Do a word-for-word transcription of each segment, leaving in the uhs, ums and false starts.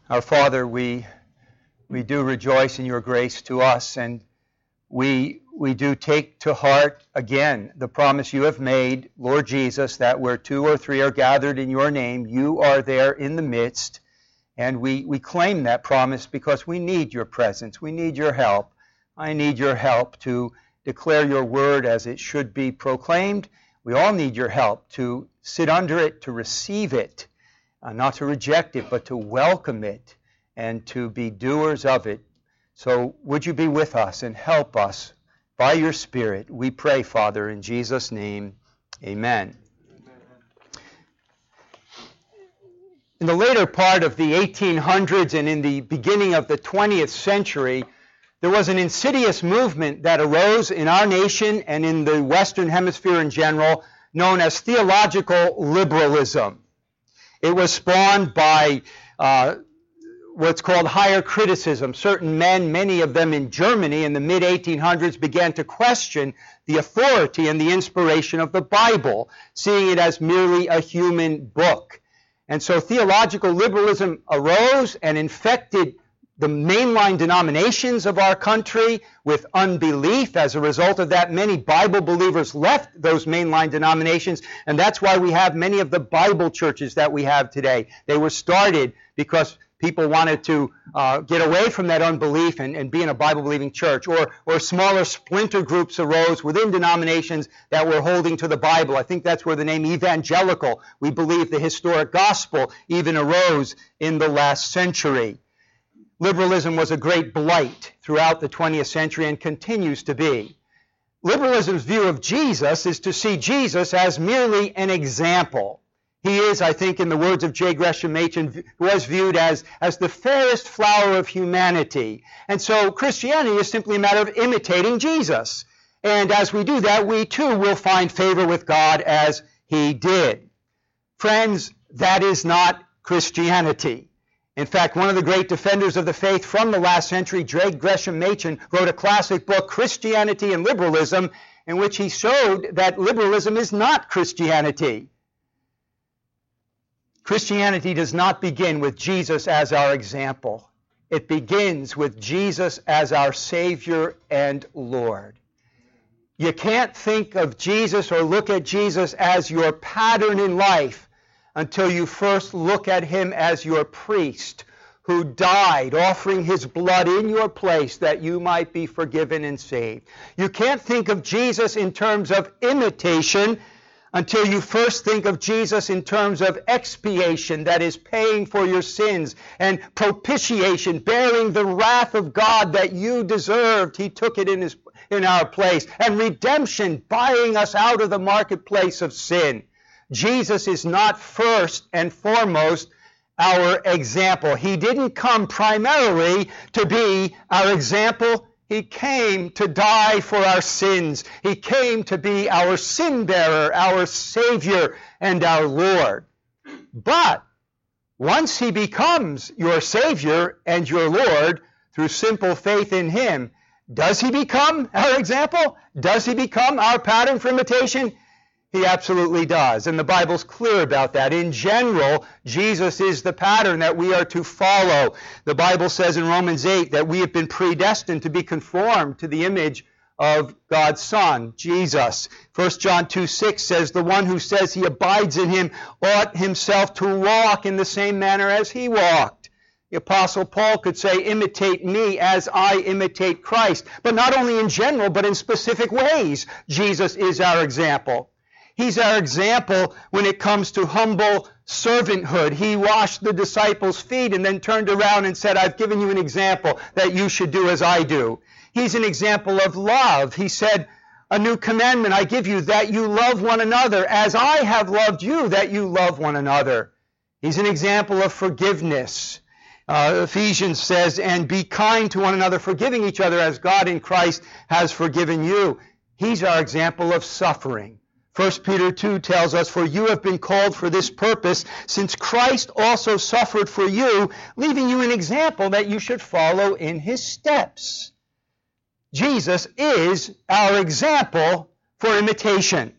Our Father, we we do rejoice in your grace to us, and we we do take to heart again the promise you have made, Lord Jesus, that where two or three are gathered in your name, you are there in the midst. And we, we claim that promise because we need your presence. We need your help. I need your help to declare your word as it should be proclaimed. We all need your help to sit under it, to receive it, uh, not to reject it, but to welcome it and to be doers of it. So would you be with us and help us by your Spirit? We pray, Father, in Jesus' name, amen. In the later part of the eighteen hundreds and in the beginning of the twentieth century, there was an insidious movement that arose in our nation and in the Western Hemisphere in general, known as theological liberalism. It was spawned by uh, what's called higher criticism. Certain men, many of them in Germany in the mid eighteen hundreds, began to question the authority and the inspiration of the Bible, seeing it as merely a human book. And so theological liberalism arose and infected the mainline denominations of our country with unbelief. As a result of that, many Bible believers left those mainline denominations, and that's why we have many of the Bible churches that we have today. They were started because people wanted to uh, get away from that unbelief and, and be in a Bible-believing church. Or, or smaller splinter groups arose within denominations that were holding to the Bible. I think that's where the name evangelical, we believe the historic gospel, even arose in the last century. Liberalism was a great blight throughout the twentieth century and continues to be. Liberalism's view of Jesus is to see Jesus as merely an example. He is, I think, in the words of J. Gresham Machen, was viewed as, as the fairest flower of humanity. And so Christianity is simply a matter of imitating Jesus. And as we do that, we too will find favor with God as he did. Friends, that is not Christianity. In fact, one of the great defenders of the faith from the last century, J. Gresham Machen, wrote a classic book, Christianity and Liberalism, in which he showed that liberalism is not Christianity. Christianity does not begin with Jesus as our example. It begins with Jesus as our Savior and Lord. You can't think of Jesus or look at Jesus as your pattern in life until you first look at him as your priest who died, offering his blood in your place that you might be forgiven and saved. You can't think of Jesus in terms of imitation until you first think of Jesus in terms of expiation, that is, paying for your sins, and propitiation, bearing the wrath of God that you deserved. He took it in his in our place. And redemption, buying us out of the marketplace of sin. Jesus is not first and foremost our example. He didn't come primarily to be our example. He came to die for our sins. He came to be our sin bearer, our Savior, and our Lord. But once he becomes your Savior and your Lord through simple faith in him, does he become our example? Does he become our pattern for imitation? He absolutely does, and the Bible's clear about that. In general, Jesus is the pattern that we are to follow. The Bible says in Romans eight that we have been predestined to be conformed to the image of God's Son, Jesus. First John two six says, the one who says he abides in him ought himself to walk in the same manner as he walked. The Apostle Paul could say, imitate me as I imitate Christ. But not only in general, but in specific ways, Jesus is our example. He's our example when it comes to humble servanthood. He washed the disciples' feet and then turned around and said, I've given you an example that you should do as I do. He's an example of love. He said, a new commandment I give you, that you love one another as I have loved you, that you love one another. He's an example of forgiveness. Uh, Ephesians says, and be kind to one another, forgiving each other as God in Christ has forgiven you. He's our example of suffering. First Peter two tells us, for you have been called for this purpose, since Christ also suffered for you, leaving you an example that you should follow in his steps. Jesus is our example for imitation.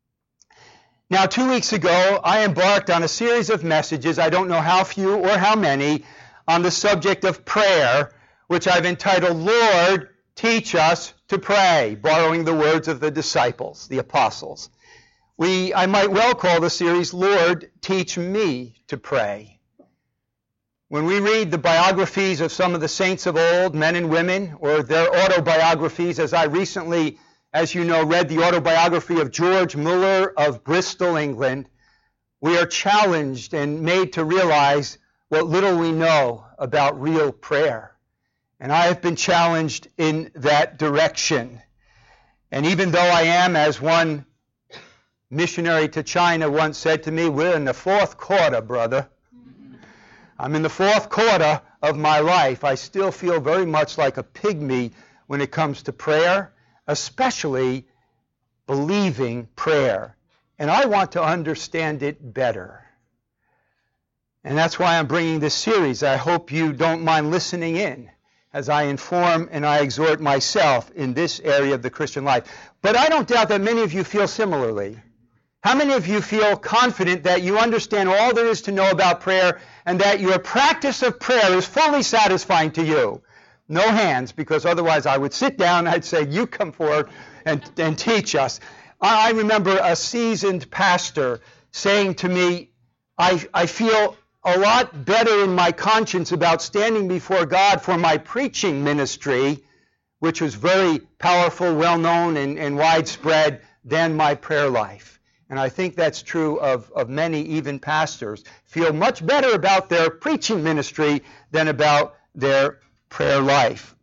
Now, two weeks ago, I embarked on a series of messages, I don't know how few or how many, on the subject of prayer, which I've entitled, Lord, Teach Us to Pray, borrowing the words of the disciples, the apostles. We, I might well call the series, Lord, Teach Me to Pray. When we read the biographies of some of the saints of old, men and women, or their autobiographies, as I recently, as you know, read the autobiography of George Muller of Bristol, England, we are challenged and made to realize what little we know about real prayer. And I have been challenged in that direction. And even though I am, as one missionary to China once said to me, we're in the fourth quarter, brother. I'm in the fourth quarter of my life. I still feel very much like a pygmy when it comes to prayer, especially believing prayer. And I want to understand it better. And that's why I'm bringing this series. I hope you don't mind listening in as I inform and I exhort myself in this area of the Christian life. But I don't doubt that many of you feel similarly. How many of you feel confident that you understand all there is to know about prayer and that your practice of prayer is fully satisfying to you? No hands, because otherwise I would sit down and I'd say, you come forward and, and teach us. I remember a seasoned pastor saying to me, I, I feel a lot better in my conscience about standing before God for my preaching ministry, which was very powerful, well-known, and, and widespread, than my prayer life. And I think that's true of, of many, even pastors, feel much better about their preaching ministry than about their prayer life.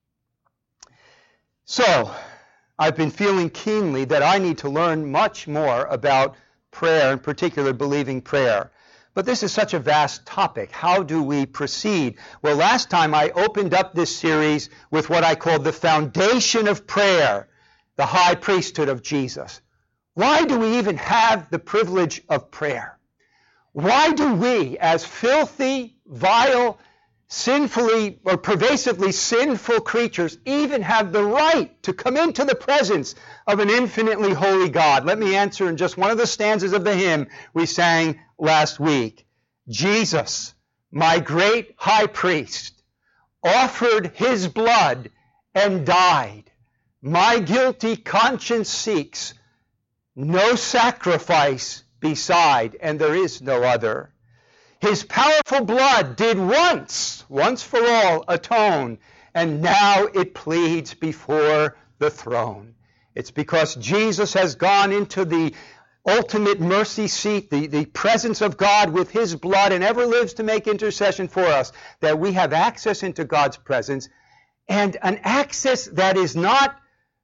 So, I've been feeling keenly that I need to learn much more about prayer, in particular believing prayer. But this is such a vast topic. How do we proceed? Well, last time I opened up this series with what I called the foundation of prayer, the high priesthood of Jesus. Why do we even have the privilege of prayer? Why do we, as filthy, vile, sinfully or pervasively sinful creatures, even have the right to come into the presence of an infinitely holy God? Let me answer in just one of the stanzas of the hymn we sang last week. Jesus, my great high priest, offered his blood and died. My guilty conscience seeks no sacrifice beside, and there is no other. His powerful blood did once, once for all, atone, and now it pleads before the throne. It's because Jesus has gone into the ultimate mercy seat, the, the presence of God with his blood, and ever lives to make intercession for us, that we have access into God's presence, and an access that is not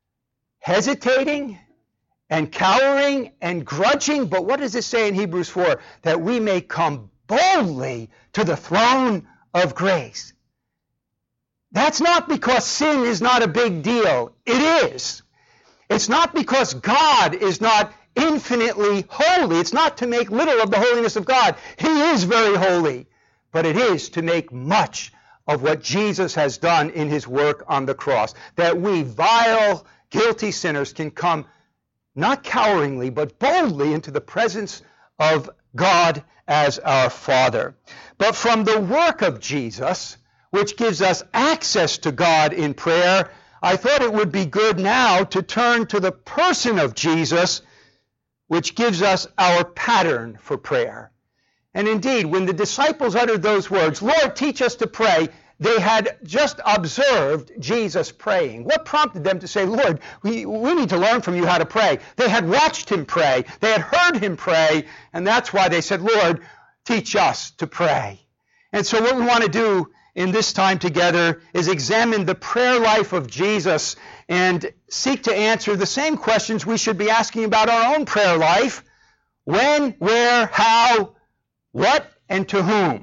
hesitating and cowering and grudging, but what does it say in Hebrews four? That we may come boldly to the throne of grace. That's not because sin is not a big deal. It is. It's not because God is not infinitely holy. It's not to make little of the holiness of God. He is very holy. But it is to make much of what Jesus has done in his work on the cross. That we vile, guilty sinners can come not coweringly, but boldly into the presence of God as our Father. But from the work of Jesus, which gives us access to God in prayer, I thought it would be good now to turn to the person of Jesus, which gives us our pattern for prayer. And indeed, when the disciples uttered those words, Lord, teach us to pray, they had just observed Jesus praying. What prompted them to say, Lord, we, we need to learn from you how to pray? They had watched him pray. They had heard him pray. And that's why they said, Lord, teach us to pray. And so what we want to do in this time together is examine the prayer life of Jesus and seek to answer the same questions we should be asking about our own prayer life. When, where, how, what, and to whom.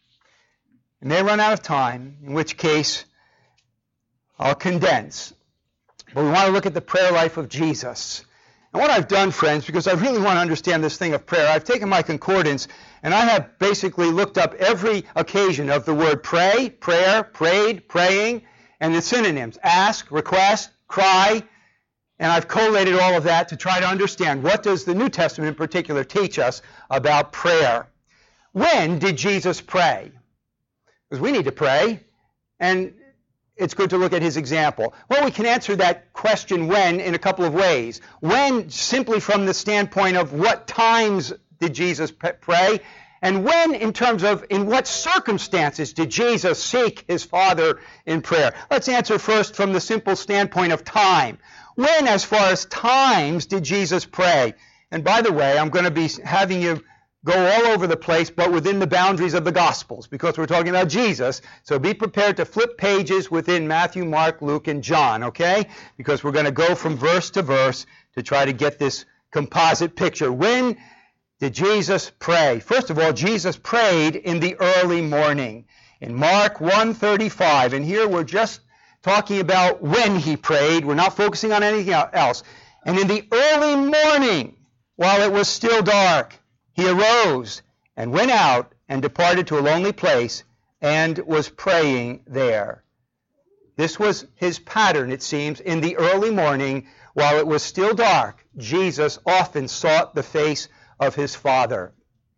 We may run out of time, in which case I'll condense. But we want to look at the prayer life of Jesus. And what I've done, friends, because I really want to understand this thing of prayer, I've taken my concordance and I have basically looked up every occasion of the word pray, prayer, prayed, praying, and the synonyms, ask, request, cry, and I've collated all of that to try to understand what does the New Testament in particular teach us about prayer. When did Jesus pray? Because we need to pray, and it's good to look at his example. Well, we can answer that question when in a couple of ways. When, simply from the standpoint of what times did Jesus pray, and when in terms of in what circumstances did Jesus seek his Father in prayer. Let's answer first from the simple standpoint of time. When, as far as times, did Jesus pray? And by the way, I'm going to be having you go all over the place, but within the boundaries of the Gospels, because we're talking about Jesus. So be prepared to flip pages within Matthew, Mark, Luke, and John, okay? Because we're going to go from verse to verse to try to get this composite picture. When did Jesus pray? First of all, Jesus prayed in the early morning. In Mark one thirty-five, and here we're just talking about when he prayed. We're not focusing on anything else. And in the early morning, while it was still dark, he arose and went out and departed to a lonely place and was praying there. This was his pattern, it seems. In the early morning, while it was still dark, Jesus often sought the face of his Father.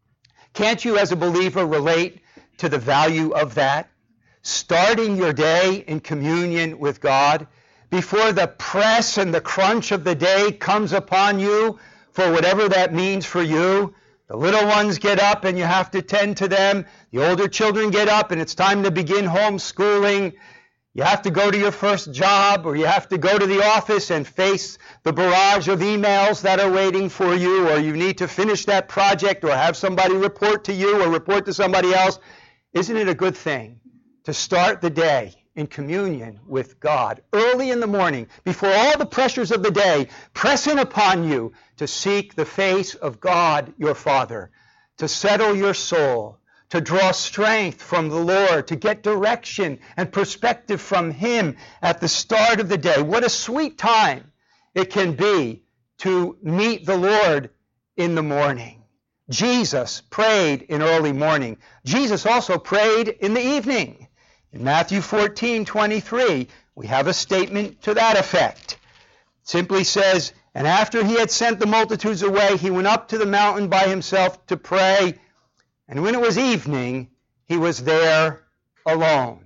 Can't you, as a believer, relate to the value of that? Starting your day in communion with God before the press and the crunch of the day comes upon you, for whatever that means for you. The little ones get up and you have to tend to them. The older children get up and it's time to begin homeschooling. You have to go to your first job, or you have to go to the office and face the barrage of emails that are waiting for you, or you need to finish that project or have somebody report to you or report to somebody else. Isn't it a good thing to start the day in communion with God early in the morning, before all the pressures of the day press in upon you, to seek the face of God your Father, to settle your soul, to draw strength from the Lord, to get direction and perspective from Him at the start of the day? What a sweet time it can be to meet the Lord in the morning. Jesus prayed in early morning. Jesus also prayed in the evening. In Matthew fourteen twenty-three, we have a statement to that effect. It simply says, "And after he had sent the multitudes away, he went up to the mountain by himself to pray. And when it was evening, he was there alone."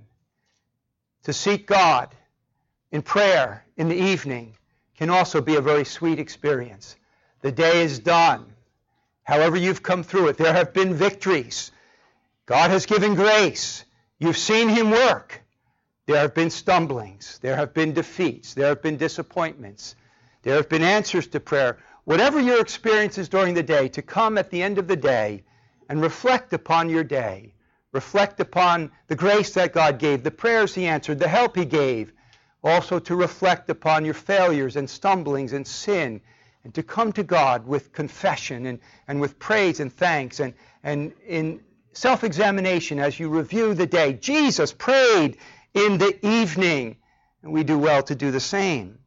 To seek God in prayer in the evening can also be a very sweet experience. The day is done. However you've come through it, there have been victories. God has given grace. You've seen Him work. There have been stumblings. There have been defeats. There have been disappointments. There have been answers to prayer. Whatever your experience is during the day, to come at the end of the day and reflect upon your day. Reflect upon the grace that God gave, the prayers He answered, the help He gave. Also to reflect upon your failures and stumblings and sin, and to come to God with confession and, and with praise and thanks and, and in self-examination as you review the day. Jesus prayed in the evening, and we do well to do the same.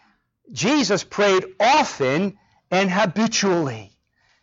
Jesus prayed often and habitually.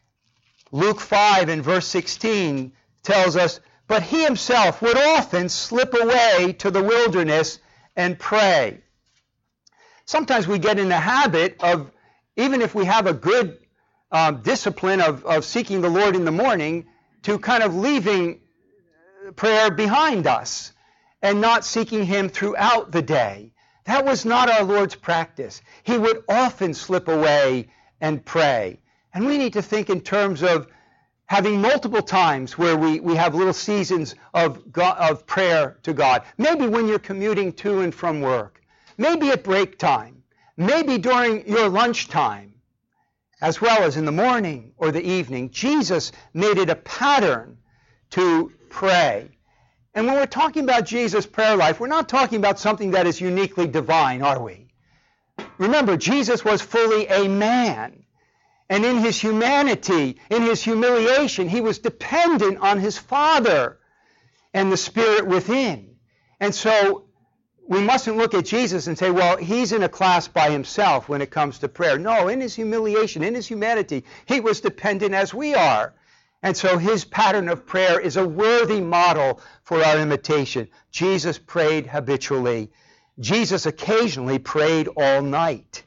Luke five and verse sixteen tells us, "But he himself would often slip away to the wilderness and pray." Sometimes we get in the habit of, even if we have a good um, discipline of, of seeking the Lord in the morning, to kind of leaving prayer behind us and not seeking Him throughout the day. That was not our Lord's practice. He would often slip away and pray. And we need to think in terms of having multiple times where we, we have little seasons of, God, of prayer to God. Maybe when you're commuting to and from work. Maybe at break time. Maybe during your lunchtime, as well as in the morning or the evening. Jesus made it a pattern to pray. And when we're talking about Jesus' prayer life, we're not talking about something that is uniquely divine, are we? Remember, Jesus was fully a man. And in His humanity, in His humiliation, He was dependent on His Father and the Spirit within. And so we mustn't look at Jesus and say, well, He's in a class by Himself when it comes to prayer. No, in His humiliation, in His humanity, He was dependent as we are. And so His pattern of prayer is a worthy model for our imitation. Jesus prayed habitually. Jesus occasionally prayed all night.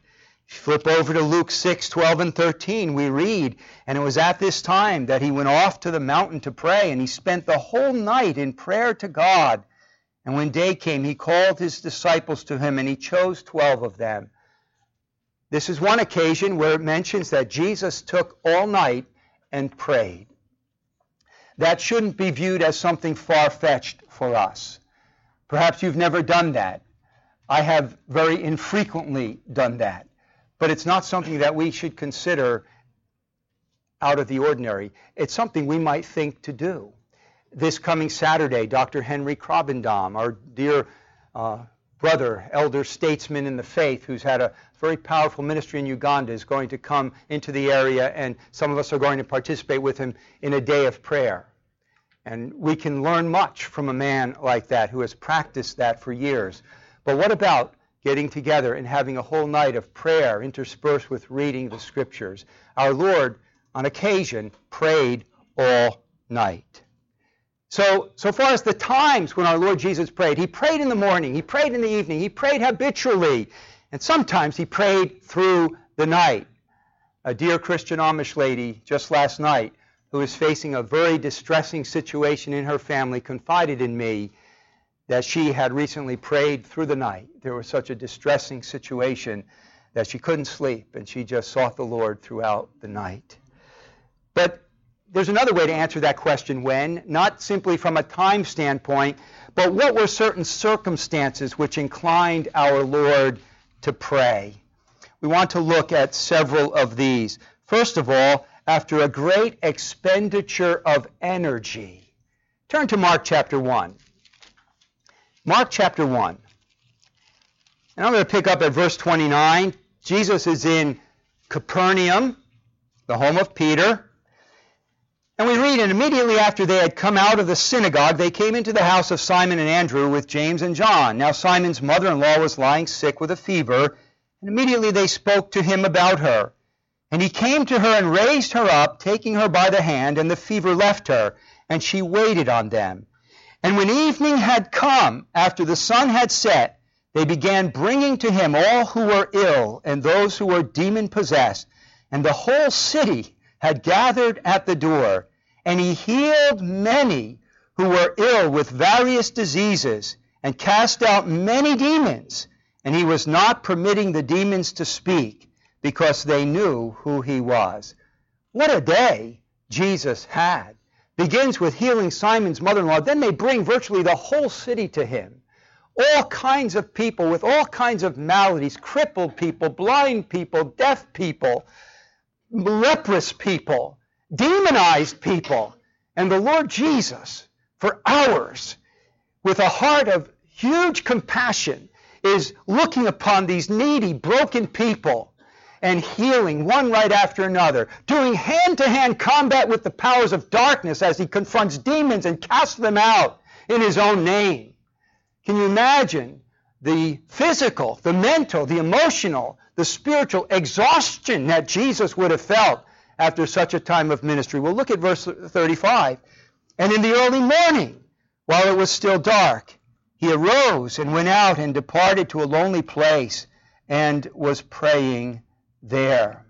Flip over to Luke six, twelve, and thirteen. We read, and it was at this time that he went off to the mountain to pray, and he spent the whole night in prayer to God. And when day came, he called his disciples to him, and he chose twelve of them. This is one occasion where it mentions that Jesus took all night and prayed. That shouldn't be viewed as something far-fetched for us. Perhaps you've never done that. I have very infrequently done that. But it's not something that we should consider out of the ordinary. It's something we might think to do. This coming Saturday, Doctor Henry Krabendam, our dear uh, brother, elder statesman in the faith, who's had a very powerful ministry in Uganda, is going to come into the area, and some of us are going to participate with him in a day of prayer. And we can learn much from a man like that who has practiced that for years. But what about getting together and having a whole night of prayer interspersed with reading the Scriptures? Our Lord, on occasion, prayed all night. So, so far as the times when our Lord Jesus prayed, he prayed in the morning, he prayed in the evening, he prayed habitually, and sometimes he prayed through the night. A dear Christian Amish lady just last night, who is facing a very distressing situation in her family, confided in me that she had recently prayed through the night. There was such a distressing situation that she couldn't sleep, and she just sought the Lord throughout the night. But there's another way to answer that question, when, not simply from a time standpoint, but what were certain circumstances which inclined our Lord to pray? We want to look at several of these. First of all, after a great expenditure of energy. Turn to Mark chapter one. Mark chapter one. And I'm going to pick up at verse twenty-nine. Jesus is in Capernaum, the home of Peter. And we read, and immediately after they had come out of the synagogue, they came into the house of Simon and Andrew with James and John. Now Simon's mother-in-law was lying sick with a fever, and immediately they spoke to him about her. And he came to her and raised her up, taking her by the hand, and the fever left her, and she waited on them. And when evening had come, after the sun had set, they began bringing to him all who were ill and those who were demon-possessed, and the whole city had gathered at the door. And he healed many who were ill with various diseases, and cast out many demons. And he was not permitting the demons to speak, because they knew who he was. What a day Jesus had. Begins with healing Simon's mother-in-law. Then they bring virtually the whole city to him. All kinds of people with all kinds of maladies, crippled people, blind people, deaf people, leprous people, demonized people. And the Lord Jesus, for hours, with a heart of huge compassion, is looking upon these needy, broken people and healing one right after another, doing hand-to-hand combat with the powers of darkness as he confronts demons and casts them out in his own name. Can you imagine the physical, the mental, the emotional, the spiritual exhaustion that Jesus would have felt after such a time of ministry? Well, look at verse thirty-five. And in the early morning, while it was still dark, he arose and went out and departed to a lonely place and was praying there.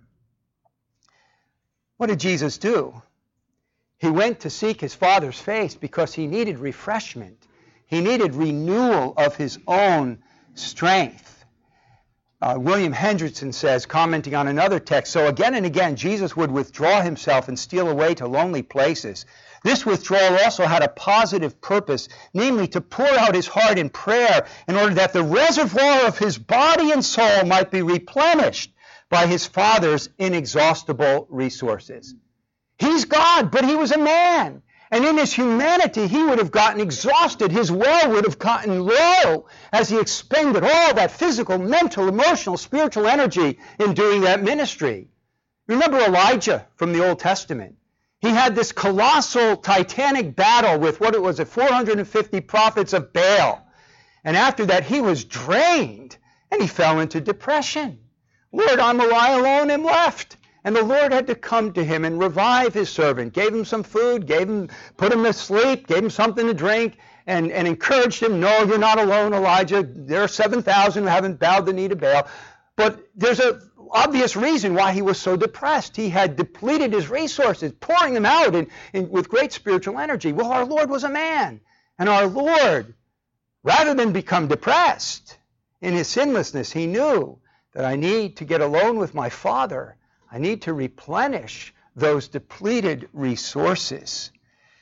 What did Jesus do? He went to seek his Father's face because he needed refreshment. He needed renewal of his own strength. Uh, William Hendrickson says, commenting on another text, so again and again Jesus would withdraw himself and steal away to lonely places. This withdrawal also had a positive purpose, namely to pour out his heart in prayer in order that the reservoir of his body and soul might be replenished by his Father's inexhaustible resources. He's God, but he was a man. And in his humanity, he would have gotten exhausted. His well would have gotten low as he expended all that physical, mental, emotional, spiritual energy in doing that ministry. Remember Elijah from the Old Testament. He had this colossal, titanic battle with what it was, four hundred fifty prophets of Baal. And after that, he was drained, and he fell into depression. Lord, I'm alone and left. And the Lord had to come to him and revive his servant, gave him some food, gave him, put him to sleep, gave him something to drink, and, and encouraged him, no, you're not alone, Elijah. There are seven thousand who haven't bowed the knee to Baal. But there's a obvious reason why he was so depressed. He had depleted his resources, pouring them out in, in, with great spiritual energy. Well, our Lord was a man. And our Lord, rather than become depressed in his sinlessness, he knew that I need to get alone with my Father. I need to replenish those depleted resources.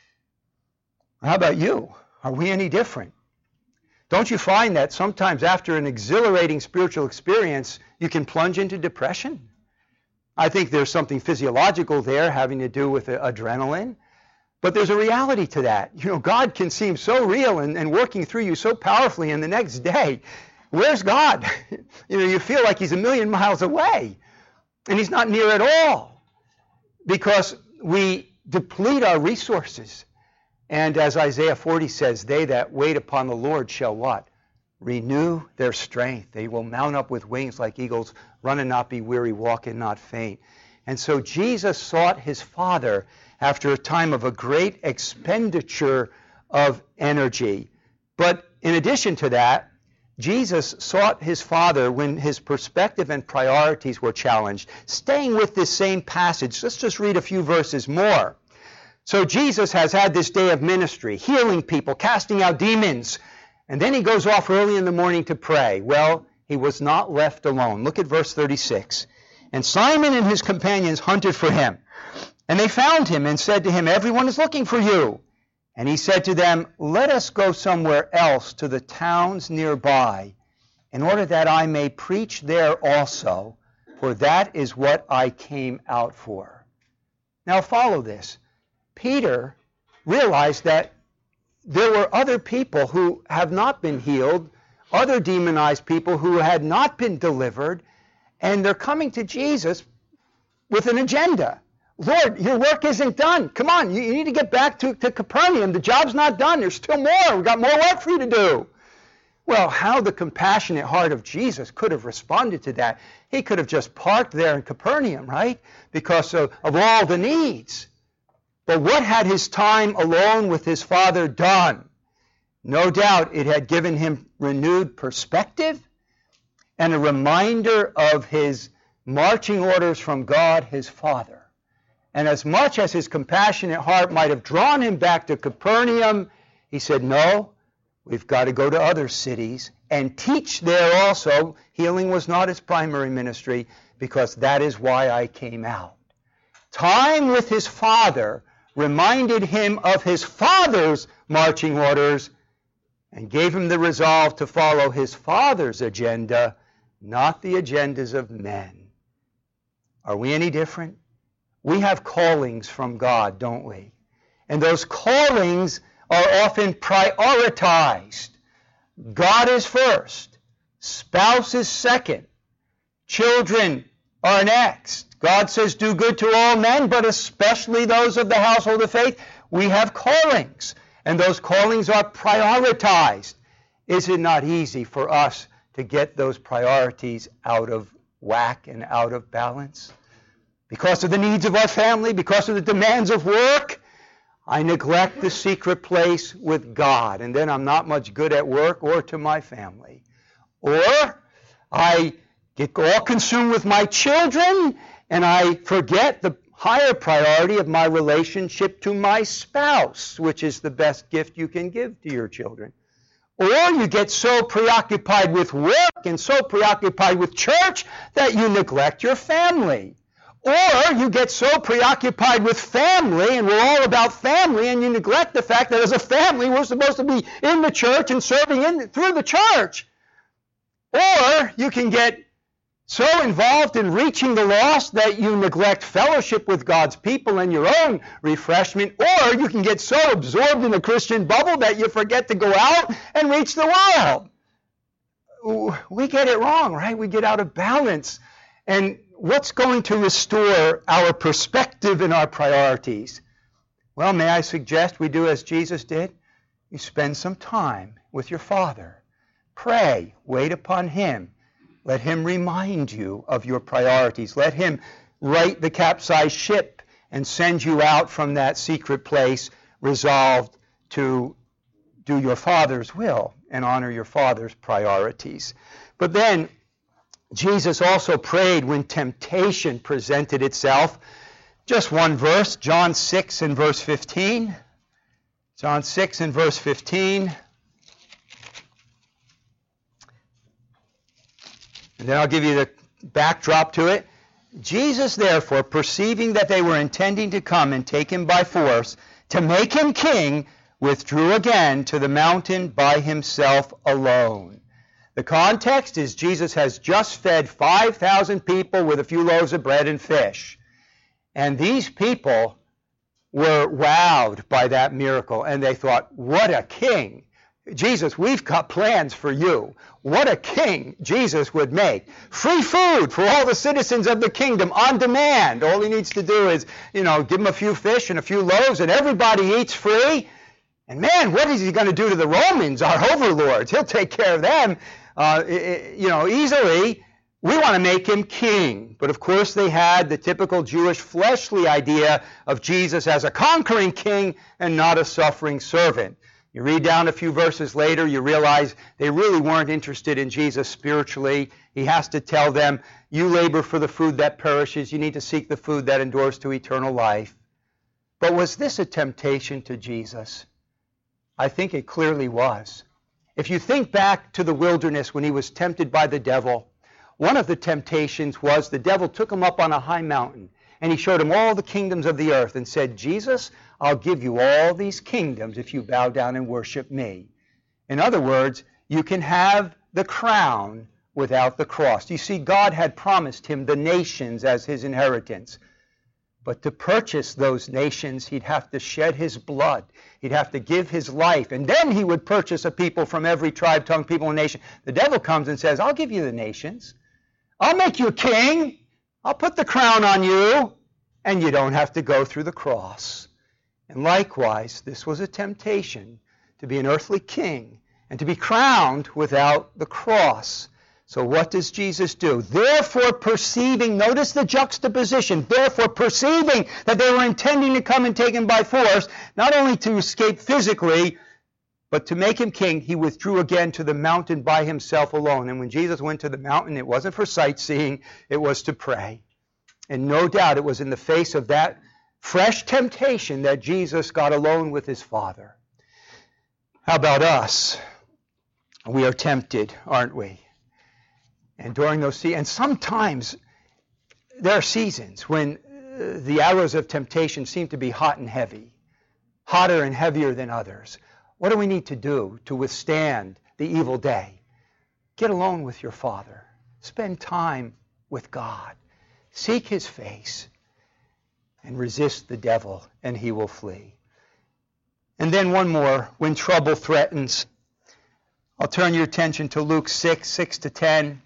How about you? Are we any different? Don't you find that sometimes after an exhilarating spiritual experience, you can plunge into depression? I think there's something physiological there having to do with adrenaline. But there's a reality to that. You know, God can seem so real and, and working through you so powerfully, and the next day, where's God? You know, you feel like he's a million miles away, and he's not near at all, because we deplete our resources. And as Isaiah forty says, they that wait upon the Lord shall what? Renew their strength. They will mount up with wings like eagles, run and not be weary, walk and not faint. And so Jesus sought his Father after a time of a great expenditure of energy. But in addition to that, Jesus sought his Father when his perspective and priorities were challenged. Staying with this same passage, let's just read a few verses more. So Jesus has had this day of ministry, healing people, casting out demons, and then he goes off early in the morning to pray. Well, he was not left alone. Look at verse thirty-six. And Simon and his companions hunted for him. And they found him and said to him, everyone is looking for you. And he said to them, let us go somewhere else to the towns nearby, in order that I may preach there also, for that is what I came out for. Now follow this. Peter realized that there were other people who have not been healed, other demonized people who had not been delivered, and they're coming to Jesus with an agenda. Lord, your work isn't done. Come on, you, you need to get back to, to Capernaum. The job's not done. There's still more. We've got more work for you to do. Well, how the compassionate heart of Jesus could have responded to that. He could have just parked there in Capernaum, right? Because of, of all the needs. But what had his time alone with his Father done? No doubt it had given him renewed perspective and a reminder of his marching orders from God, his Father. And as much as his compassionate heart might have drawn him back to Capernaum, he said, no, we've got to go to other cities and teach there also. Healing was not his primary ministry, because that is why I came out. Time with his Father reminded him of his Father's marching orders and gave him the resolve to follow his Father's agenda, not the agendas of men. Are we any different? We have callings from God, don't we? And those callings are often prioritized. God is first. Spouse is second. Children are next. God says, do good to all men, but especially those of the household of faith. We have callings, and those callings are prioritized. Is it not easy for us to get those priorities out of whack and out of balance? Because of the needs of our family, because of the demands of work, I neglect the secret place with God, and then I'm not much good at work or to my family. Or I get all consumed with my children, and I forget the higher priority of my relationship to my spouse, which is the best gift you can give to your children. Or you get so preoccupied with work and so preoccupied with church that you neglect your family. Or you get so preoccupied with family, and we're all about family, and you neglect the fact that as a family we're supposed to be in the church and serving in through the church. Or you can get so involved in reaching the lost that you neglect fellowship with God's people and your own refreshment. Or you can get so absorbed in the Christian bubble that you forget to go out and reach the world. We get it wrong, right? We get out of balance. And what's going to restore our perspective and our priorities? Well, may I suggest we do as Jesus did? You spend some time with your Father. Pray. Wait upon Him. Let Him remind you of your priorities. Let Him right the capsized ship and send you out from that secret place resolved to do your Father's will and honor your Father's priorities. But then, Jesus also prayed when temptation presented itself. Just one verse, John six and verse fifteen. John six and verse fifteen. And then I'll give you the backdrop to it. Jesus, therefore, perceiving that they were intending to come and take him by force, to make him king, withdrew again to the mountain by himself alone. The context is Jesus has just fed five thousand people with a few loaves of bread and fish. And these people were wowed by that miracle, and they thought, what a king! Jesus, we've got plans for you. What a king Jesus would make. Free food for all the citizens of the kingdom on demand. All he needs to do is, you know, give them a few fish and a few loaves, and everybody eats free. And man, what is he going to do to the Romans, our overlords? He'll take care of them, uh, you know, easily. We want to make him king. But of course they had the typical Jewish fleshly idea of Jesus as a conquering king and not a suffering servant. You read down a few verses later, you realize they really weren't interested in Jesus spiritually. He has to tell them, you labor for the food that perishes. You need to seek the food that endures to eternal life. But was this a temptation to Jesus? I think it clearly was. If you think back to the wilderness when he was tempted by the devil, one of the temptations was the devil took him up on a high mountain and he showed him all the kingdoms of the earth and said, Jesus, I'll give you all these kingdoms if you bow down and worship me. In other words, you can have the crown without the cross. You see, God had promised him the nations as his inheritance. But to purchase those nations, he'd have to shed his blood. He'd have to give his life. And then he would purchase a people from every tribe, tongue, people, and nation. The devil comes and says, I'll give you the nations. I'll make you a king. I'll put the crown on you. And you don't have to go through the cross. And likewise, this was a temptation to be an earthly king and to be crowned without the cross. So what does Jesus do? Therefore perceiving, notice the juxtaposition, therefore perceiving that they were intending to come and take him by force, not only to escape physically, but to make him king, he withdrew again to the mountain by himself alone. And when Jesus went to the mountain, it wasn't for sightseeing, it was to pray. And no doubt it was in the face of that fresh temptation that Jesus got alone with his Father. How about us? We are tempted, aren't we? And during those seasons, and sometimes there are seasons when uh, the arrows of temptation seem to be hot and heavy, hotter and heavier than others. What do we need to do to withstand the evil day? Get alone with your Father. Spend time with God. Seek his face and resist the devil, and he will flee. And then one more, when trouble threatens. I'll turn your attention to Luke six, six to ten.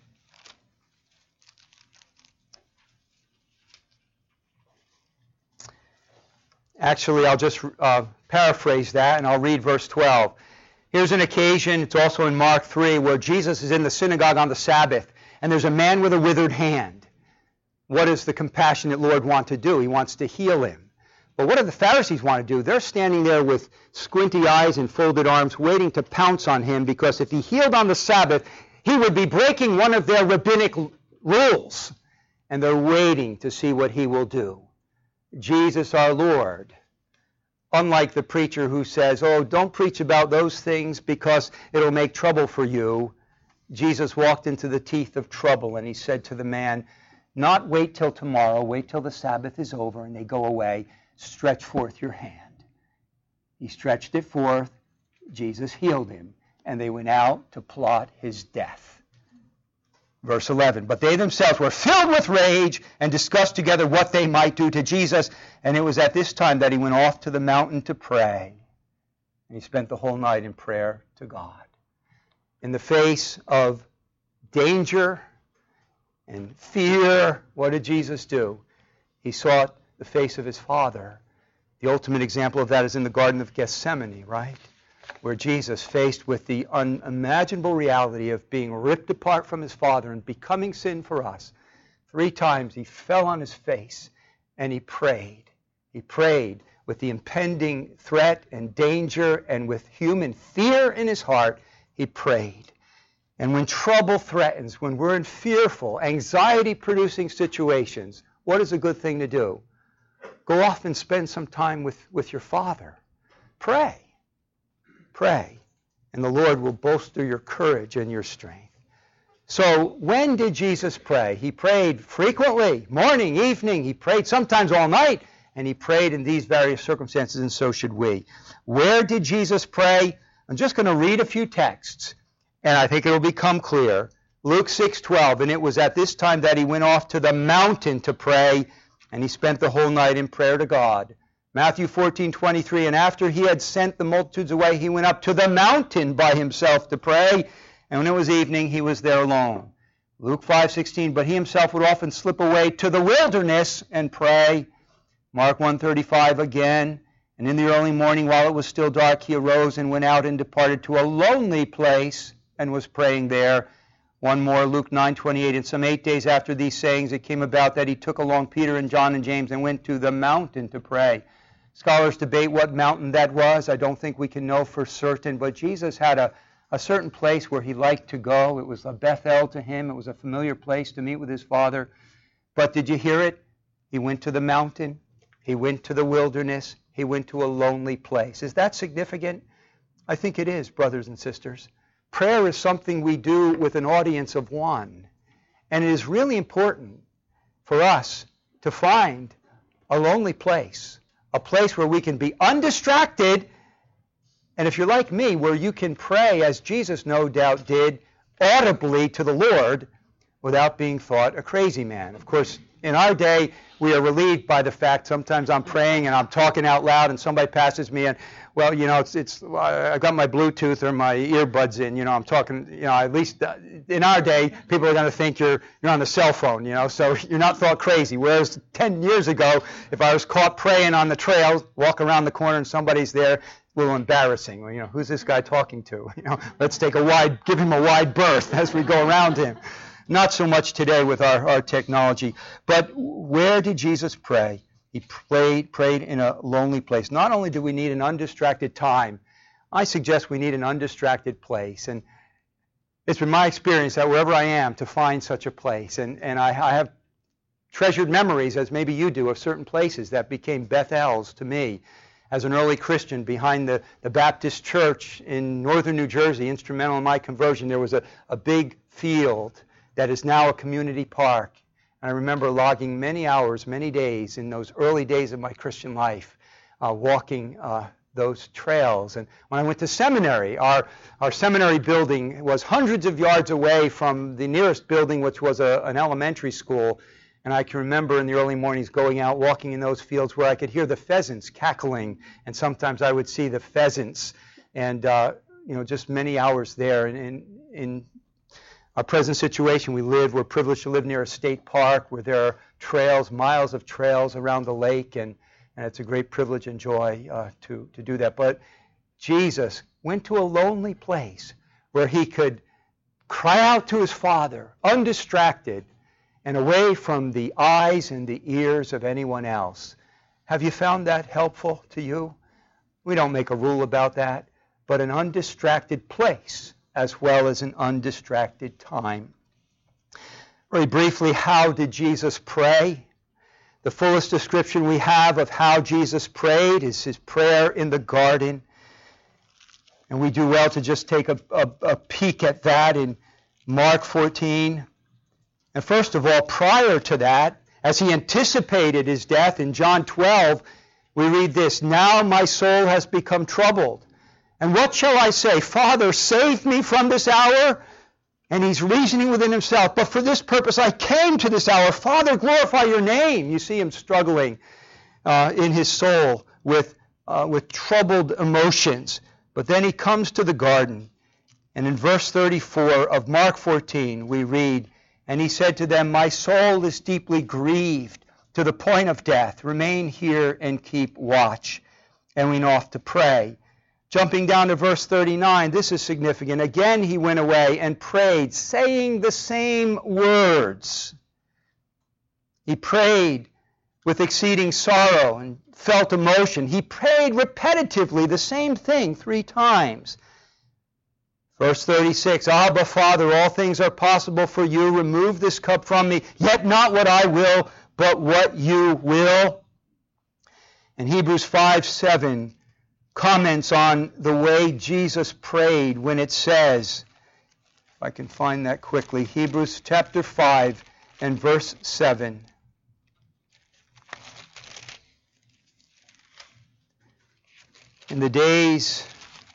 Actually, I'll just uh, paraphrase that, and I'll read verse twelve. Here's an occasion, it's also in Mark three, where Jesus is in the synagogue on the Sabbath, and there's a man with a withered hand. What does the compassionate Lord want to do? He wants to heal him. But what do the Pharisees want to do? They're standing there with squinty eyes and folded arms, waiting to pounce on him, because if he healed on the Sabbath, he would be breaking one of their rabbinic rules. And they're waiting to see what he will do. Jesus our Lord, unlike the preacher who says, oh, don't preach about those things because it'll make trouble for you, Jesus walked into the teeth of trouble and he said to the man, not wait till tomorrow, wait till the Sabbath is over and they go away, stretch forth your hand. He stretched it forth, Jesus healed him, and they went out to plot his death. Verse eleven, but they themselves were filled with rage and discussed together what they might do to Jesus. And it was at this time that he went off to the mountain to pray. And he spent the whole night in prayer to God. In the face of danger and fear, what did Jesus do? He sought the face of his Father. The ultimate example of that is in the Garden of Gethsemane, right? Where Jesus, faced with the unimaginable reality of being ripped apart from his Father and becoming sin for us, three times he fell on his face and he prayed. He prayed with the impending threat and danger and with human fear in his heart. He prayed. And when trouble threatens, when we're in fearful, anxiety-producing situations, what is a good thing to do? Go off and spend some time with, with your Father. Pray. Pray. And the Lord will bolster your courage and your strength. So when did Jesus pray? He prayed frequently, morning, evening. He prayed sometimes all night. And he prayed in these various circumstances, and so should we. Where did Jesus pray? I'm just going to read a few texts, and I think it will become clear. Luke six twelve, and it was at this time that he went off to the mountain to pray, and he spent the whole night in prayer to God. Matthew fourteen twenty-three, and after he had sent the multitudes away, he went up to the mountain by himself to pray, and when it was evening, he was there alone. Luke five sixteen, but he himself would often slip away to the wilderness and pray. Mark one thirty-five again, and in the early morning while it was still dark, he arose and went out and departed to a lonely place and was praying there. One more, Luke nine twenty-eight, and some eight days after these sayings it came about that he took along Peter and John and James and went to the mountain to pray. Scholars debate what mountain that was. I don't think we can know for certain, but Jesus had a, a certain place where he liked to go. It was a Bethel to him. It was a familiar place to meet with his Father. But did you hear it? He went to the mountain. He went to the wilderness. He went to a lonely place. Is that significant? I think it is, brothers and sisters. Prayer is something we do with an audience of one. And it is really important for us to find a lonely place, a place where we can be undistracted, and if you're like me, where you can pray, as Jesus no doubt did, audibly to the Lord without being thought a crazy man. Of course, in our day, we are relieved by the fact sometimes I'm praying and I'm talking out loud and somebody passes me and, well, you know, it's, it's I got my Bluetooth or my earbuds in, you know, I'm talking, you know, at least in our day, people are going to think you're you're on the cell phone, you know, so you're not thought crazy. Whereas ten years ago, if I was caught praying on the trail, walk around the corner and somebody's there, a little embarrassing. Well, you know, who's this guy talking to? You know, let's take a wide, give him a wide berth as we go around him. Not so much today with our, our technology. But where did Jesus pray? He prayed, prayed in a lonely place. Not only do we need an undistracted time, I suggest we need an undistracted place. And it's been my experience that wherever I am to find such a place. And, and I, I have treasured memories, as maybe you do, of certain places that became Bethels to me. As an early Christian behind the, the Baptist church in northern New Jersey, instrumental in my conversion, there was a, a big field that is now a community park. And I remember logging many hours, many days in those early days of my Christian life, uh, walking uh, those trails. And when I went to seminary, our, our seminary building was hundreds of yards away from the nearest building, which was a, an elementary school. And I can remember in the early mornings going out, walking in those fields where I could hear the pheasants cackling. And sometimes I would see the pheasants. And, uh, you know, just many hours there. And in, in our present situation, we live, we're privileged to live near a state park where there are trails, miles of trails around the lake, and, and it's a great privilege and joy uh, to, to do that. But Jesus went to a lonely place where he could cry out to his Father, undistracted, and away from the eyes and the ears of anyone else. Have you found that helpful to you? We don't make a rule about that, but an undistracted place as well as an undistracted time. Very briefly, how did Jesus pray? The fullest description we have of how Jesus prayed is his prayer in the garden. And we do well to just take a, a, a peek at that in Mark fourteen. And first of all, prior to that, as he anticipated his death in John twelve, we read this, "Now my soul has become troubled. And what shall I say? Father, save me from this hour?" And he's reasoning within himself, "But for this purpose I came to this hour. Father, glorify your name." You see him struggling uh, in his soul with, uh, with troubled emotions. But then he comes to the garden. And in verse thirty-four of Mark fourteen, we read, "And he said to them, My soul is deeply grieved to the point of death. Remain here and keep watch." And went off to pray. Jumping down to verse thirty-nine, this is significant. "Again he went away and prayed, saying the same words." He prayed with exceeding sorrow and felt emotion. He prayed repetitively the same thing three times. Verse thirty-six, Abba, Father, all things are possible for you. Remove this cup from me, yet not what I will, but what you will. And Hebrews five seven comments on the way Jesus prayed when it says, if I can find that quickly, Hebrews chapter five and verse seven. In the days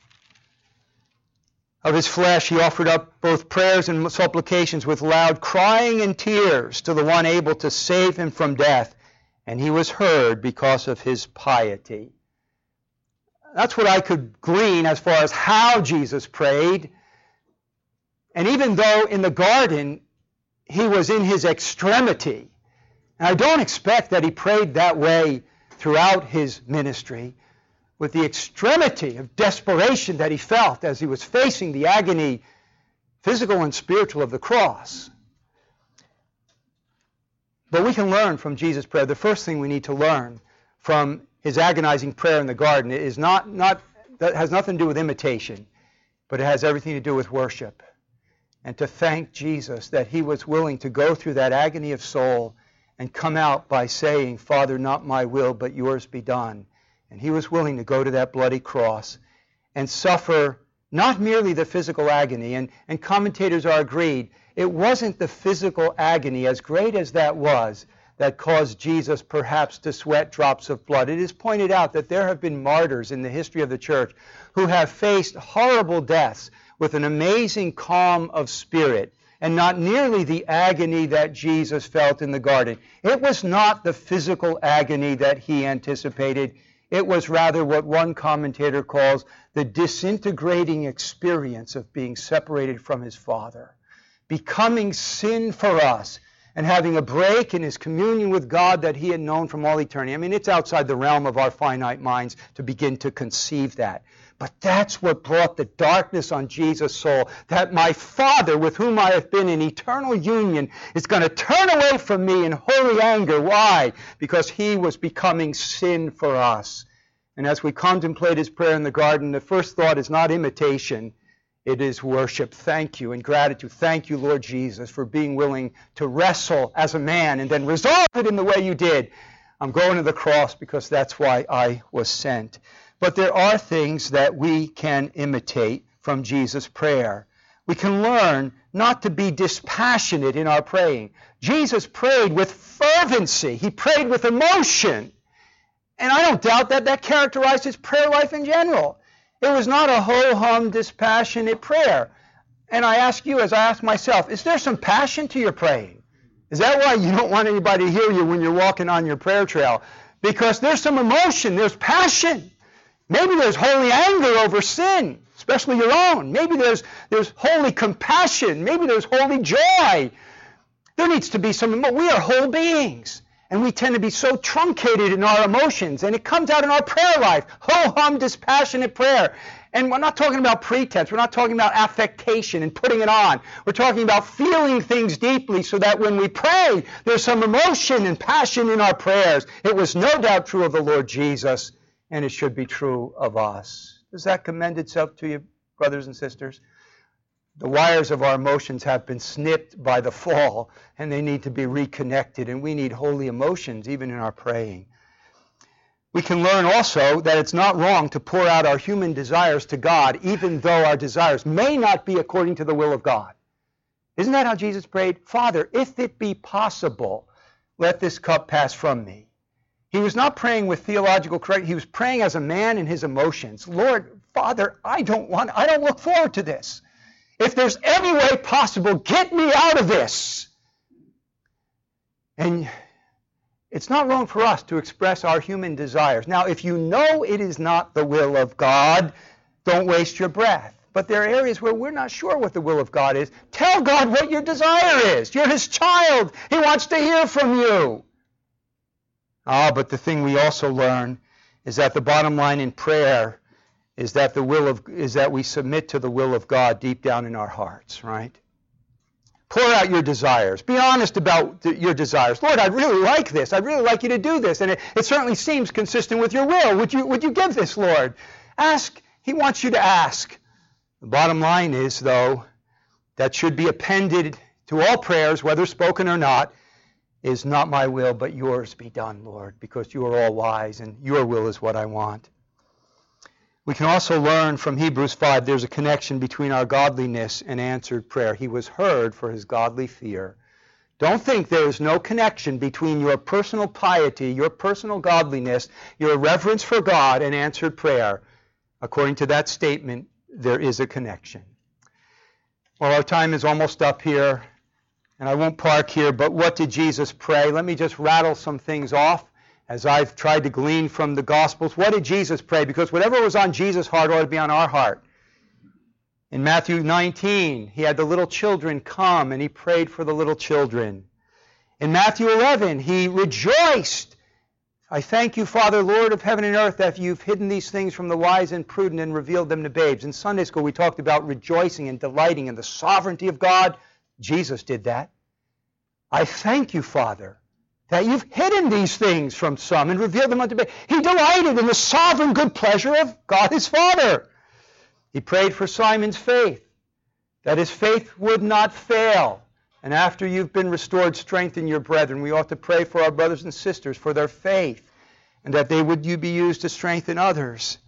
of his flesh, he offered up both prayers and supplications with loud crying and tears to the one able to save him from death, and he was heard because of his piety. That's what I could glean as far as how Jesus prayed. And even though in the garden he was in his extremity, and I don't expect that he prayed that way throughout his ministry, with the extremity of desperation that he felt as he was facing the agony, physical and spiritual, of the cross. But we can learn from Jesus' prayer. The first thing we need to learn from his agonizing prayer in the garden is not, not that has nothing to do with imitation, but it has everything to do with worship. And to thank Jesus that he was willing to go through that agony of soul and come out by saying, Father, not my will, but yours be done. And he was willing to go to that bloody cross and suffer not merely the physical agony, and, and commentators are agreed, it wasn't the physical agony, as great as that was, that caused Jesus perhaps to sweat drops of blood. It is pointed out that there have been martyrs in the history of the church who have faced horrible deaths with an amazing calm of spirit, and not nearly the agony that Jesus felt in the garden. It was not the physical agony that he anticipated. It was rather what one commentator calls the disintegrating experience of being separated from his Father, becoming sin for us, and having a break in his communion with God that he had known from all eternity. I mean, it's outside the realm of our finite minds to begin to conceive that. But that's what brought the darkness on Jesus' soul, that my Father, with whom I have been in eternal union, is going to turn away from me in holy anger. Why? Because he was becoming sin for us. And as we contemplate his prayer in the garden, the first thought is not imitation, it is worship. Thank you and gratitude. Thank you, Lord Jesus, for being willing to wrestle as a man and then resolve it in the way you did. I'm going to the cross because that's why I was sent. But there are things that we can imitate from Jesus' prayer. We can learn not to be dispassionate in our praying. Jesus prayed with fervency. He prayed with emotion. And I don't doubt that that characterized his prayer life in general. It was not a ho-hum, dispassionate prayer. And I ask you, as I ask myself, is there some passion to your praying? Is that why you don't want anybody to hear you when you're walking on your prayer trail? Because there's some emotion, there's passion. Maybe there's holy anger over sin, especially your own. Maybe there's, there's holy compassion. Maybe there's holy joy. There needs to be some, we are whole beings. And we tend to be so truncated in our emotions. And it comes out in our prayer life. Ho-hum, dispassionate prayer. And we're not talking about pretense. We're not talking about affectation and putting it on. We're talking about feeling things deeply so that when we pray, there's some emotion and passion in our prayers. It was no doubt true of the Lord Jesus, and it should be true of us. Does that commend itself to you, brothers and sisters? The wires of our emotions have been snipped by the fall, and they need to be reconnected, and we need holy emotions even in our praying. We can learn also that it's not wrong to pour out our human desires to God, even though our desires may not be according to the will of God. Isn't that how Jesus prayed? Father, if it be possible, let this cup pass from me. He was not praying with theological correct. He was praying as a man in his emotions. Lord, Father, I don't want, I don't look forward to this. If there's any way possible, get me out of this. And it's not wrong for us to express our human desires. Now, if you know it is not the will of God, don't waste your breath. But there are areas where we're not sure what the will of God is. Tell God what your desire is. You're his child. He wants to hear from you. Ah, but the thing we also learn is that the bottom line in prayer is that the will of is that we submit to the will of God deep down in our hearts, right? Pour out your desires. Be honest about the, your desires. Lord, I'd really like this. I'd really like you to do this. And it, it certainly seems consistent with your will. Would you, would you give this, Lord? Ask. He wants you to ask. The bottom line is, though, that should be appended to all prayers, whether spoken or not, is not my will, but yours be done, Lord, because you are all wise and your will is what I want. We can also learn from Hebrews five there's a connection between our godliness and answered prayer. He was heard for his godly fear. Don't think there is no connection between your personal piety, your personal godliness, your reverence for God, and answered prayer. According to that statement, there is a connection. Well, our time is almost up here, and I won't park here, but what did Jesus pray? Let me just rattle some things off as I've tried to glean from the Gospels. What did Jesus pray? Because whatever was on Jesus' heart ought to be on our heart. In Matthew nineteen, he had the little children come, and he prayed for the little children. In Matthew eleven, he rejoiced. I thank you, Father, Lord of heaven and earth, that you've hidden these things from the wise and prudent and revealed them to babes. In Sunday school, we talked about rejoicing and delighting in the sovereignty of God. Jesus did that. I thank you, Father, that you've hidden these things from some and revealed them unto babes. He delighted in the sovereign good pleasure of God his Father. He prayed for Simon's faith, that his faith would not fail. And after you've been restored, strengthen your brethren. We ought to pray for our brothers and sisters, for their faith, and that they would you be used to strengthen others.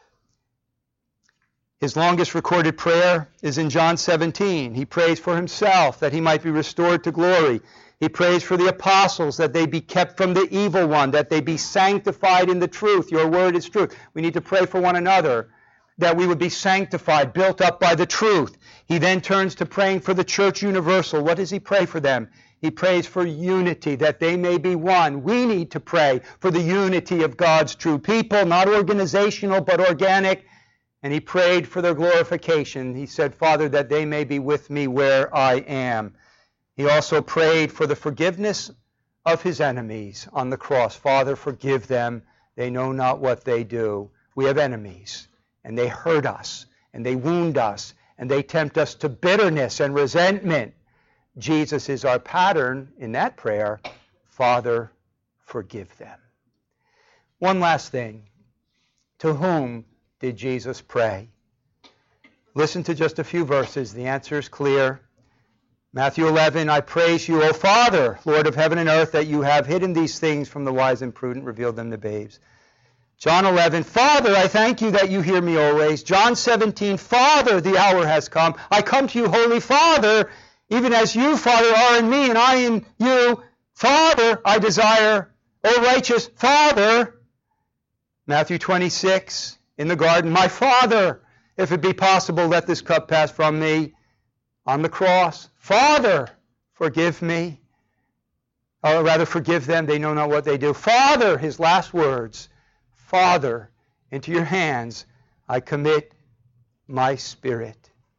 His longest recorded prayer is in John seventeen. He prays for himself, that he might be restored to glory. He prays for the apostles, that they be kept from the evil one, that they be sanctified in the truth. Your word is truth. We need to pray for one another, that we would be sanctified, built up by the truth. He then turns to praying for the church universal. What does he pray for them? He prays for unity, that they may be one. We need to pray for the unity of God's true people, not organizational, but organic. And he prayed for their glorification. He said, Father, that they may be with me where I am. He also prayed for the forgiveness of his enemies on the cross. Father, forgive them. They know not what they do. We have enemies, and they hurt us, and they wound us, and they tempt us to bitterness and resentment. Jesus is our pattern in that prayer. Father, forgive them. One last thing. To whom did Jesus pray? Listen to just a few verses. The answer is clear. Matthew eleven, I praise you, O Father, Lord of heaven and earth, that you have hidden these things from the wise and prudent, revealed them to babes. John eleven, Father, I thank you that you hear me always. John seventeen, Father, the hour has come. I come to you, Holy Father, even as you, Father, are in me and I in you. Father, I desire, O righteous Father. Matthew twenty-six, in the garden, my Father, if it be possible, let this cup pass from me. On the cross, Father, forgive me. Or rather, forgive them, they know not what they do. Father, his last words, Father, into your hands I commit my spirit.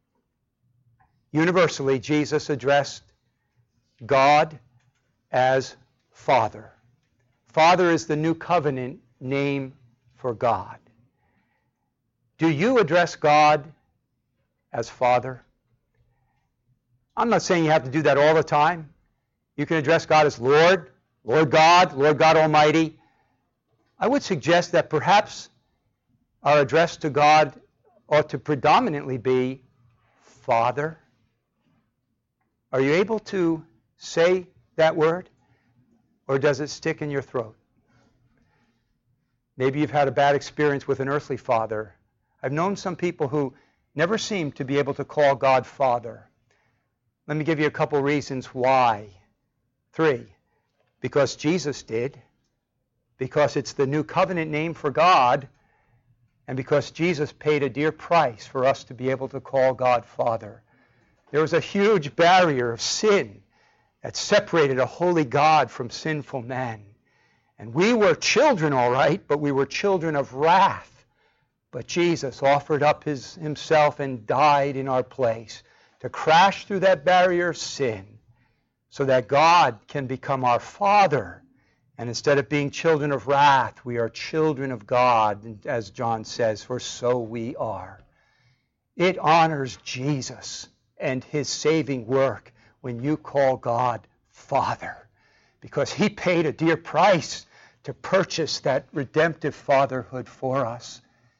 Universally, Jesus addressed God as Father. Father is the new covenant name for God. Do you address God as Father? I'm not saying you have to do that all the time. You can address God as Lord, Lord God, Lord God Almighty. I would suggest that perhaps our address to God ought to predominantly be Father. Are you able to say that word, or does it stick in your throat? Maybe you've had a bad experience with an earthly father. I've known some people who never seem to be able to call God Father. Let me give you a couple reasons why. Three, because Jesus did, because it's the new covenant name for God, and because Jesus paid a dear price for us to be able to call God Father. There was a huge barrier of sin that separated a holy God from sinful men. And we were children, all right, but we were children of wrath. But Jesus offered up his, himself and died in our place to crash through that barrier of sin so that God can become our Father. And instead of being children of wrath, we are children of God, as John says, for so we are. It honors Jesus and his saving work when you call God Father, because he paid a dear price to purchase that redemptive fatherhood for us.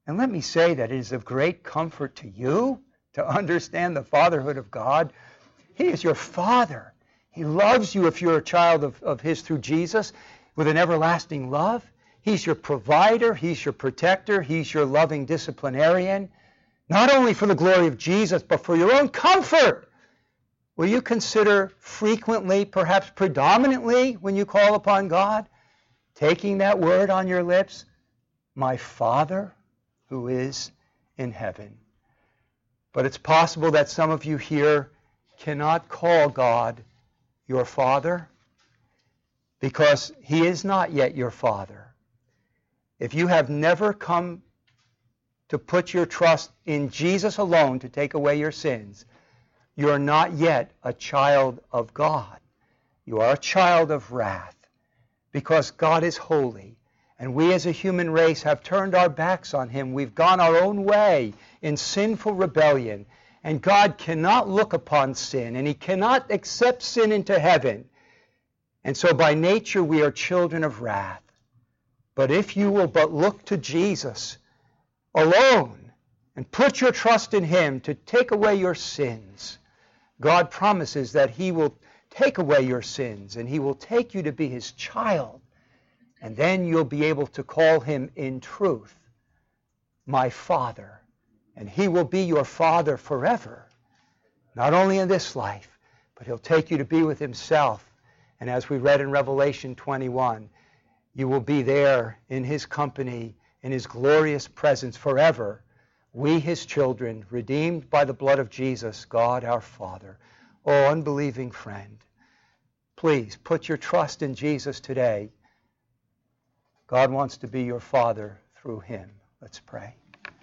And let me say that it is of great comfort to you to understand the fatherhood of God. He is your Father. He loves you if you're a child of, of His through Jesus with an everlasting love. He's your provider. He's your protector. He's your loving disciplinarian. Not only for the glory of Jesus, but for your own comfort. Will you consider frequently, perhaps predominantly, when you call upon God, taking that word on your lips, my Father who is in heaven? But it's possible that some of you here cannot call God your Father because He is not yet your Father. If you have never come to put your trust in Jesus alone to take away your sins, you're not yet a child of God. You are a child of wrath because God is holy. And we as a human race have turned our backs on Him. We've gone our own way in sinful rebellion. And God cannot look upon sin, and He cannot accept sin into heaven. And so by nature we are children of wrath. But if you will but look to Jesus alone and put your trust in Him to take away your sins, God promises that He will take away your sins and He will take you to be His child. And then you'll be able to call Him in truth, my Father. And He will be your Father forever, not only in this life, but He'll take you to be with Himself. And as we read in Revelation twenty-one, you will be there in His company, in His glorious presence forever. We, His children, redeemed by the blood of Jesus, God our Father. Oh, unbelieving friend, please put your trust in Jesus today. God wants to be your Father through Him. Let's pray.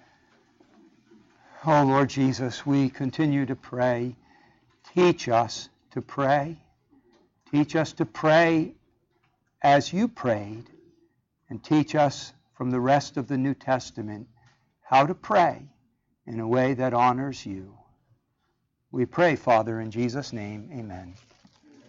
Oh, Lord Jesus, we continue to pray. Teach us to pray. Teach us to pray as you prayed, and teach us from the rest of the New Testament how to pray in a way that honors you. We pray, Father, in Jesus' name, amen.